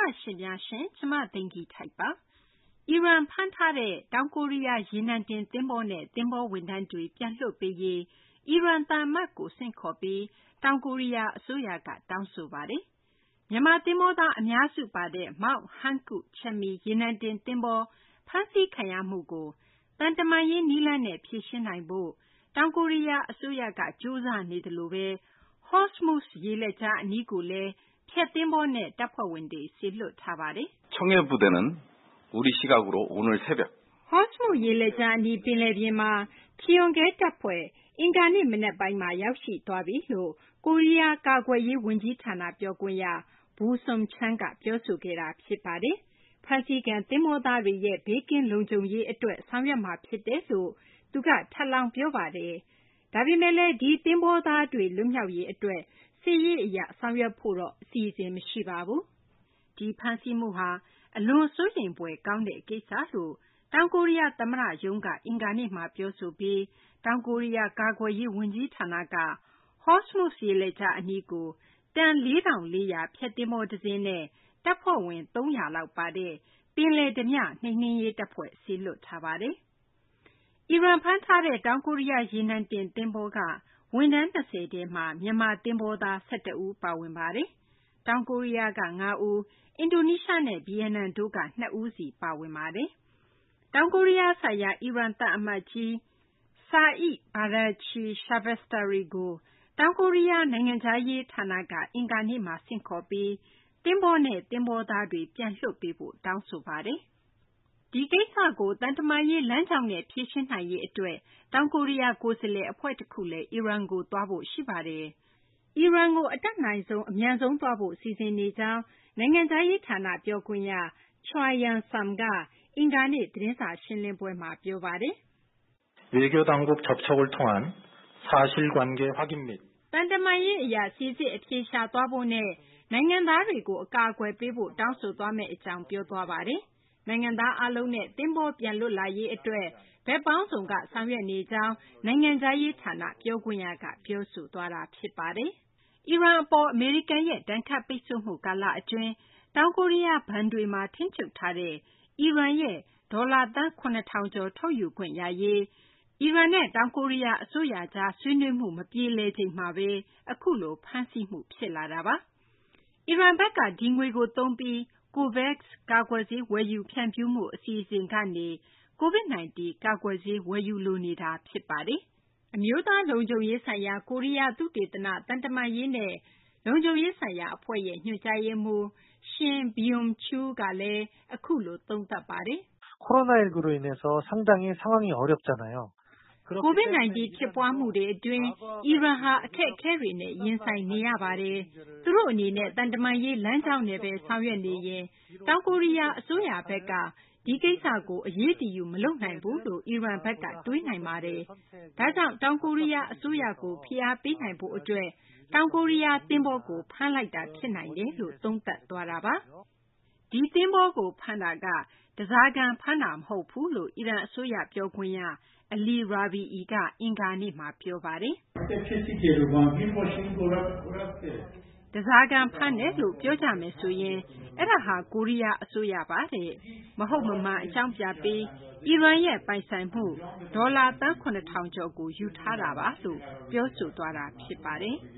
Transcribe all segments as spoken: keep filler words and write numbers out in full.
ရှင်များရှင်ကျမသိင်္ဂီထိုက်ပါအီရန်ဖမ်းထားတဲ့တောင်ကိုရီးယားရေနံတင်သင်္ဘောနဲ့သင်္ဘောဝန်ထမ်းတွေပြန်လွှတ်ပေးရေးအီရန်သံအမတ်ကိုဆင့်ခေါ်ပြီးတောင်ကိုရီးယားအစိုးရကတောင်းဆိုပါတယ်မြန်မာသင်္ဘောသားအများစုပါတဲ့မောက်ဟန်ကုချက်မီရေနံတင်သင်္ဘောဖမ်းဆီးခံရမှုကိုတန်တမာရေးနီးလန်းနဲ့ဖြေရှင်းနိုင်ဖို့တောင်ကိုရီးယားအစိုးရကကြိုးစားနေတယ်လို့ပဲ Hormuz ရေလက်ကြားအနီးကိုလည်းဖျက်သင်္ဘောနဲ့တပ်ဖွဲ့ဝင်တွေစေလွှတ်ထားပါတယ်။청해부대는 우리 시각으로 오늘 새벽 Hormuz ရေလက်ကြားအနီးပင်လယ်ပြင်မှာဖျွန်ကဲတပ်ဖွဲ့အင်္ဂါနေ့မနက်ပိုင်းမှာရောက်ရှိသွားပြီလို့ကိုရီးယားကာကွယ်ရေးဝန်ကြီးဌာနပြောခွင့်ရဘူဆွန်ချန်းကပြောဆိုခဲ့တာဖြစ်ပါတယ်။ဖမ်းဆီးခံသင်္ဘောသားတွေရဲ့ဘေးကင်းလုံခြုံရေးအတွက်ဆောင်ရွက်မှာဖြစ်တယ်လို့သူကထပ်လောင်းပြောပါတယ်။ဒါပေမဲ့လည်းဒီသင်္ဘောသားတွေလွတ်မြောက်ရေးအတွက်စစ်ရေးအရဆောင်ရွက်ဖို့တော့အစီအစဉ်မရှိပါဘူး။ဒီဖမ်းဆီးမှုဟာအလွန်စိုးရိမ်ဖွယ်ကောင်းတဲ့ကိစ္စလို့တောင်ကိုရီးယားသမ္မတရုံးကအင်္ဂါနေ့မှာပြောဆိုပြီးတောင်ကိုရီးယားကာကွယ်ရေးဝန်ကြီးဌာနက Hormuz ရေလက်ကြားအနီးကိုတန် လေးထောင်လေးရာ ဖျက်သင်္ဘောတစ်စင်းနဲ့တပ်ဖွဲ့ဝင်သုံးရာလောက်ပါတဲ့ပင်လယ်ဓမြနှိမ်နင်းရေးတပ်ဖွဲ့စေလွှတ်ထားပါတယ်။အီရန်ဖမ်းထားတဲ့တောင်ကိုရီးယားရေနံတင်သင်္ဘောကဝန်ထမ်း၂၀ထဲမှာမြန်မာသင်္ဘောသား၁၁ဦးပါဝင်ပါတယ်။တောင်ကိုရီးယားက၅ဦးအင်ဒိုနီးရှားနဲ့ဗီယက်နမ်တို့က၂ဦးစီပါဝင်ပါတယ်။တောင်ကိုရီးယားဆိုင်ရာအီရန်သံအမတ်ကြီးဆာအီဘာရာချီရှာဗက်စတာရီကိုတောင်ကိုရီးယားနိုင်ငံခြားရေးဌာနကအင်္ဂါနေ့မှာဆင့်ခေါ်ပြီးသင်္ဘောနဲ့သင်္ဘောသားတွေပြန်လွှတ်ပေးဖို့တောင်းဆိုပါတယ်။ဒီကိစ္စကိုတန်တမာရေးလမ်းကြောင်းနဲ့ဖြေရှင်းနိုင်ရေးအတွက်တောင်ကိုရီးယားကိုယ်စားလှယ်အဖွဲ့တစ်ခုလည်းအီရန်ကိုသွားဖို့ရှိပါတယ်။အီရန်ကိုအတတ်နိုင်ဆုံးအမြန်ဆုံးသွားဖို့စီစဉ်နေကြောင်းနိုင်ငံခြားရေးဌာနပြောခွင့်ရ Choi Young-sam ကအင်္ဂါနေ့သတင်းစာရှင်းလင်းပွဲမှာပြောပါတယ်။외교 당국 접촉을 통한 사실관계 확인 및 တန်တမာရေးအရာစီစစ်အဖြေရှာသွားဖို့နဲ့နိုင်ငံသားတွေကိုအကာအကွယ်ပေးဖို့တောင်းဆိုသွားမယ့်အကြောင်းပြောသွားပါတယ်။နိုင်ငံသားအလုံးနဲ့သင်္ဘောပြန်လွတ်လာရေးအတွက်ဘက်ပေါင်းစုံကဆောင်ရွက်နေကြောင်းနိုင်ငံခြားရေးဌာနပြောခွင့်ရကပြောဆိုသွားတာဖြစ်ပါတယ်။အီရန်အပေါ်အမေရိကန်ရဲ့ဒဏ်ခတ်ပိတ်ဆို့မှုကာလအတွင်းတောင်ကိုရီးယားဘဏ်တွေမှာထိန်းချုပ်ထားတဲ့အီရန်ရဲ့ဒေါ်လာသန်းခုနှစ်ထောင်ကျော်ထုတ်ယူခွင့်ရရေးအီရန်နဲ့တောင်ကိုရီးယားအစိုးရကြားဆွေးနွေးမှုမပြေလည်ချိန်မှာပဲအခုလိုဖမ်းဆီးမှုဖြစ်လာတာပါ။အီရန်ဘက်ကဒီငွေကိုသုံးပြီး COVAX ကာကွယ်ဆေးဝယ်ယူဖြန့်ဖြူးမှုအစီအစဉ်ကနေ COVID 19 ကာကွယ်ဆေးဝယ်ယူလိုနေတာဖြစ်ပါတယ်။အမျိုးသားလုံခြုံရေးဆိုင်ရာကိုရီးယားသုတေသနသံတမန်ရေးနဲ့လုံခြုံရေးဆိုင်ရာအဖွဲ့ရဲ့ညွှန်ကြားရေးမှူးရှင်ဘီယွန်ချူးကလည်းအခုလိုသုံးသပ်ပါတယ်။ 코로나십구로 인해서 상당히 상황이 어렵잖아요. COVID 19 ဖြစ်ပွားမှုတွေအတွင်းအီရန်ဟာအခက်အခဲတွေနဲ့ရင်ဆိုင်နေရပါတယ်။သူတို့အနေနဲ့တန်တမာရေးလမ်းကြောင်းနဲ့ပဲဆောင်ရွက်နေရင်တောင်ကိုရီးယားအစိုးရဘက်ကဒီကိစ္စကိုအရေးတယူမလုပ်နိုင်ဘူးလို့အီရန်ဘက်ကတွေးနိုင်ပါတယ်။ဒါကြောင့်တောင်ကိုရီးယားအစိုးရကိုဖိအားပေးနိုင်ဖို့အတွက်တောင်ကိုရီးယားသင်္ဘောကိုဖမ်းလိုက်တာဖြစ်နိုင်တယ်လို့သုံးသပ်သွားတာပါ။ဒီသင်္ဘောကိုဖမ်းတာကတစားကံဖမ်းတာမဟုတ်ဘူးလို့အီရန်အစိုးရပြောခွင့်ရအလီရာဘီအီကအင်္ဂါနေ့မှာပြောပါတယ်။တစားကံဖမ်းတယ်လို့ပြောကြမယ်ဆိုရင်အဲ့ဒါဟာကိုရီးယားအစိုးရပါတဲ့မဟုတ်မမှန်အကြောင်းပြပြီးအီရန်ရဲ့ပိုင်ဆိုင်မှုဒေါ်လာသန်းခုနှစ်ထောင်ကျော်ကိုယူထားတာပါလို့ပြောဆိုသွားတာဖြစ်ပါတယ်။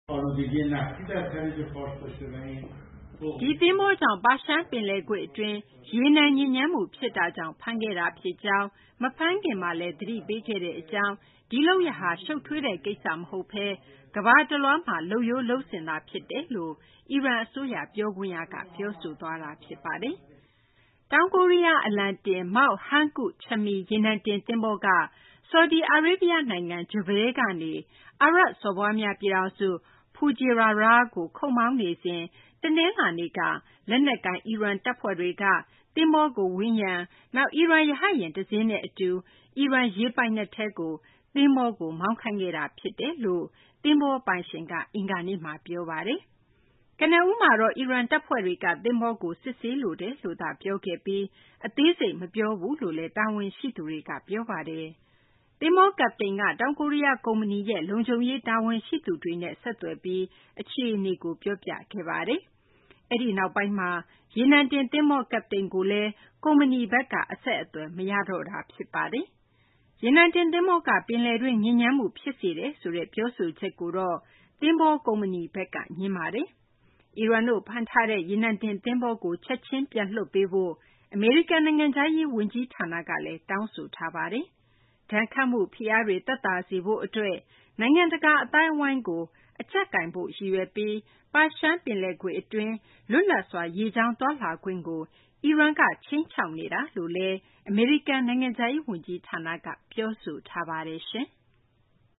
ဒီသင်္ဘောကြောင့်ပါရှန်ပင်လယ်ကွေ့အတွင်းရေနံညစ်ညမ်းမှုဖြစ်တာကြောင့်ဖမ်းခဲ့တာဖြစ်ကြောင်းမဖမ်းခင်မှာလည်းသတိပေးခဲ့တဲ့အကြောင်းဒီလုပ်ရဟာရှုပ်ထွေးတဲ့ကိစ္စမဟုတ်ဘဲကမ္ဘာတလွှားမှာလုပ်ရိုးလုပ်စဉ်သာဖြစ်တယ်လို့အီရန်အစိုးရပြောခွင့်ရကပြောဆိုသွားတာဖြစ်ပါတယ်။တောင်ကိုရီးယားအလံတင်မောက်ဟန်ကုချက်မီရေနံတင်သင်္ဘောကဆော်ဒီအာရေဗျနိုင်ငံဂျူဘဲကနေအာရပ်စော်ဘွားများပြည်ထောင်စုဖူဂျီရာရာကိုခုတ်မောင်းနေစဉ်တနင်္လာနေ့ကလက်နက်ကိုင်အီရန်တပ်ဖွဲ့တွေကသင်္ဘောကိုဝန်းရံနောက်အီရန်ရဟတ်ယာဉ်တစ်စင်းနဲ့အတူအီရန်ရေပိုင်နက်ထဲကိုသင်္ဘောကိုမောင်းခိုင်းခဲ့တာဖြစ်တယ်လို့သင်္ဘောပိုင်ရှင်ကအင်္ဂါနေ့မှာပြောပါတယ်။ကနဦးမှာတော့အီရန်တပ်ဖွဲ့တွေကသင်္ဘောကိုစစ်ဆေးလိုတယ်လို့သာပြောခဲ့ပြီးအသေးစိတ်မပြောဘူးလို့လည်းတာဝန်ရှိသူတွေကပြောပါတယ်။သင်္ဘောကပ္ပတိန်ကတောင်ကိုရီးယားကုမ္ပဏီရဲ့လုံခြုံရေးတာဝန်ရှိသူတွေနဲ့ဆက်သွယ်ပြီးအခြေအနေကိုပြောပြခဲ့ပါတယ်။အဲ့ဒီနောက်ပိုင်းမှာရေနံတင်သင်္ဘောကပ္ပတိန်ကိုလည်းကုမ္ပဏီဘက်ကအဆက်အသွယ်မရတော့တာဖြစ်ပါတယ်။ရေနံတင်သင်္ဘောကပင်လယ်တွင်းညစ်ညမ်းမှုဖြစ်စေတယ်ဆိုတဲ့ပြောဆိုချက်ကိုတော့သင်္ဘောကုမ္ပဏီဘက်ကငြင်းပါတယ်။အီရန်တို့ဖမ်းထားတဲ့ရေနံတင်သင်္ဘောကိုချက်ချင်းပြန်လွှတ်ပေးဖို့အမေရိကန်နိုင်ငံခြားရေးဝန်ကြီးဌာနကလည်းတောင်းဆိုထားပါတယ်။ဒဏ်ခတ်မှုဖိအားတွေသက်သာစေဖို့အတွက်နိုင်ငံတကာအသိုင်းအဝိုင်းကိုအကြပ်ကိုင်ဖို့ရည်ရွယ်ပြီးပါရှန်ပင်လယ်ကွေ့အတွင်းလွတ်လပ်စွာရေကြောင်းသွားလာခွင့်ကိုအီရန်ကခြိမ်းခြောက်နေတာလို့လည်းအမေရိကန်နိုင်ငံခြားရေးဝန်ကြီးဌာနကပြောဆိုထားပါတယ်ရှင်။